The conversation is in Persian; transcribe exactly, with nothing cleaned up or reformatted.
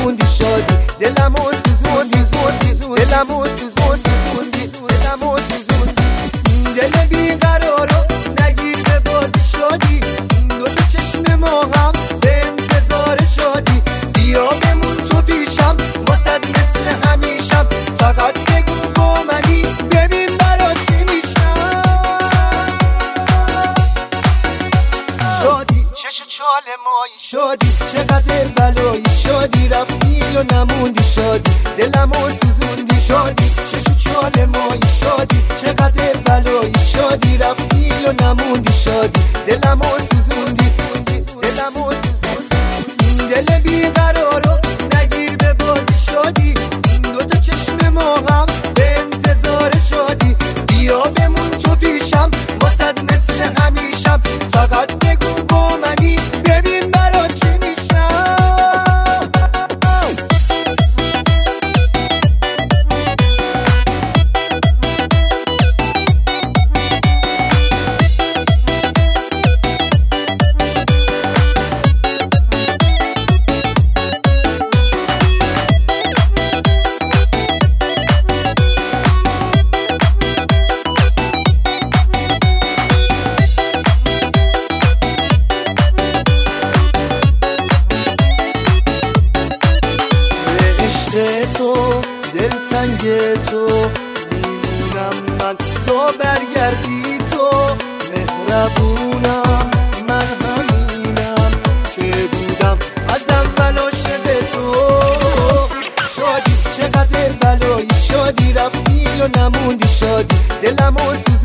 نموندی شادی، دلمو سوزوندی سوزوندی دلمو سوزوندی سوزوندی دلمو سوزوندی. دل بیقرارو نگیر به بازی شادی، دو تا چشم ما هم به انتظار شادی. بیا بمون تو پیشم واسد مثل همیشم، فقط بگو با منی ببین برا چی میشم. شادی چش چال مایی شادی، چقدر بلایی شادی، رفتی و نموندی شادی، دلمو سوزوندی شادی. چش چال مایی شادی، چقدر بلایی شادی، رفتی و نموندی شادی، دلمو سوزوندی دلمو سوزوندی. دل بیقرارو نگیر به بازی شادی، دو تا چشم ما هم به انتظار شادی. بیا بمون تو پیشم واسد مثل همیشم، فقط بگو با منی ببین برا چی میشم. تو دلتنگ تو میمونم من، تو برگردی تو مهربونم. من همینم که بودم از اول عاشق تو. شادی چقدر بلایی شادی، رفتی و نموندی شادی، دلمو